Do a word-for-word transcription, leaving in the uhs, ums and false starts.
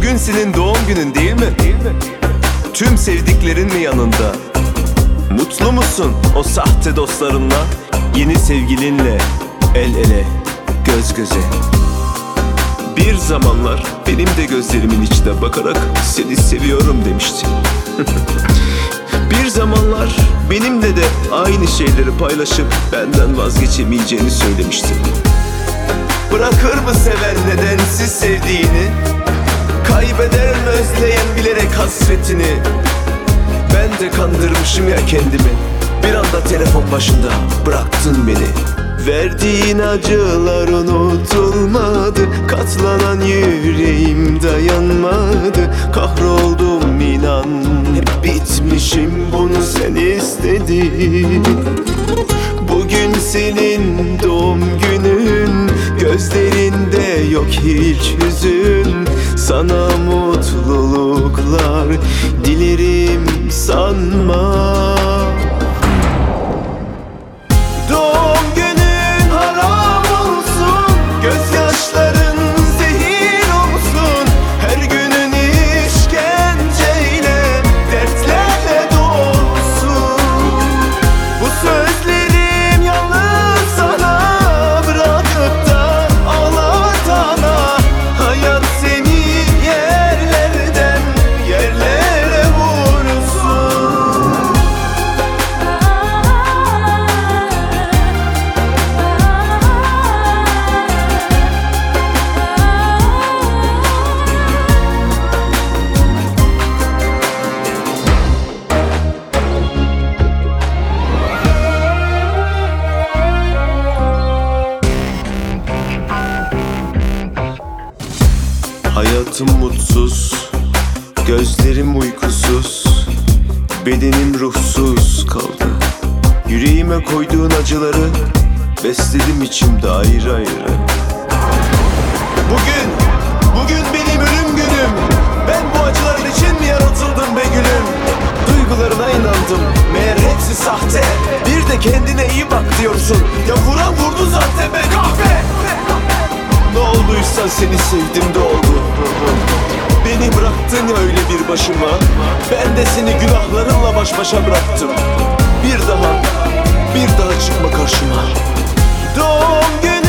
Bugün senin doğum günün değil mi? Tüm sevdiklerin mi yanında? Mutlu musun o sahte dostlarınla? Yeni sevgilinle el ele, göz göze. Bir zamanlar benim de gözlerimin içine bakarak seni seviyorum demiştin. Bir zamanlar benimle de aynı şeyleri paylaşıp benden vazgeçemeyeceğini söylemiştin. Bırakır mı seven nedensiz sevdiğini? Kaybeder mi özleyen bilerek hasretini? Ben de kandırmışım ya kendimi. Bir anda telefon başında bıraktın beni. Verdiğin acılar unutulmadı. Katlanan yüreğim dayanmadı. Kahroldum inan, hep bitmişim, bunu sen istedin. Bugün senin doğum günün, gözlerinde yok hiç hüzün. Sana mutluluklar dilerim sanma. Doğum günün haram olsun, gözyaşların zehir olsun. Her günün işkenceyle, dertlerle dolsun. Bu sözlerim yalnız sana, bırakıp da ağlatana. Hayat seni yerlerden yerlere vursun. Hayatım mutsuz, gözlerim uykusuz, bedenim ruhsuz kaldı. Yüreğime koyduğun acıları besledim içimde ayrı ayrı. Bugün, bugün benim ölüm günüm. Ben bu acıların için mi yaratıldım be gülüm? Duygularına inandım, meğer hepsi sahte. Bir de kendine iyi bak diyorsun. Ya vuran vurdu zaten be kahve. Ne olduysa seni sevdim de oldu. Beni bıraktın ya öyle bir başıma. Ben de seni günahlarınla baş başa bıraktım. Bir daha, bir daha çıkma karşıma. Doğum günü